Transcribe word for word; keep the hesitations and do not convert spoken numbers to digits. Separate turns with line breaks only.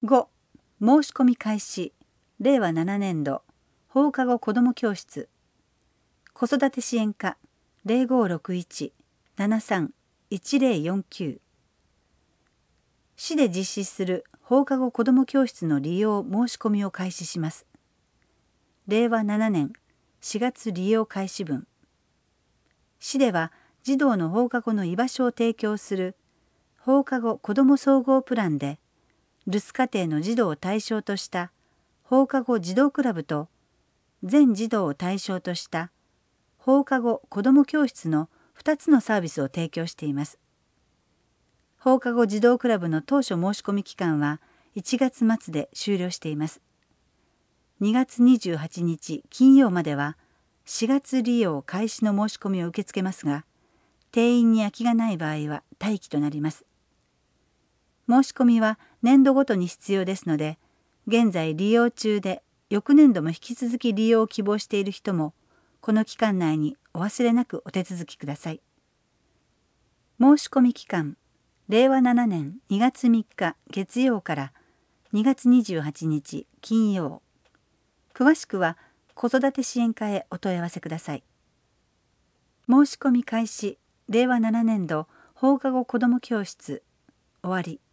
ご、申し込み開始れいわななねんど放課後子ども教室子育て支援課 ゼロごろくいち ななさん いちゼロよんきゅう 市で実施する放課後子ども教室の利用申し込みを開始します。れいわななねんしがつ利用開始分。市では児童の放課後の居場所を提供する放課後子ども総合プランで留守家庭の児童を対象とした放課後児童クラブと全児童を対象とした放課後子ども教室のふたつのサービスを提供しています。放課後児童クラブの当初申し込み期間はいちがつまつで終了しています。にがつにじゅうはちにち金曜まではしがつ利用開始の申し込みを受け付けますが、定員に空きがない場合は待機となります。申し込みは年度ごとに必要ですので、現在利用中で翌年度も引き続き利用を希望している人も、この期間内にお忘れなくお手続きください。申し込み期間、れいわななねんにがつみっか月曜からにがつにじゅうはちにち金曜。詳しくは子育て支援課へお問い合わせください。申し込み開始れいわななねんど放課後子ども教室終わり。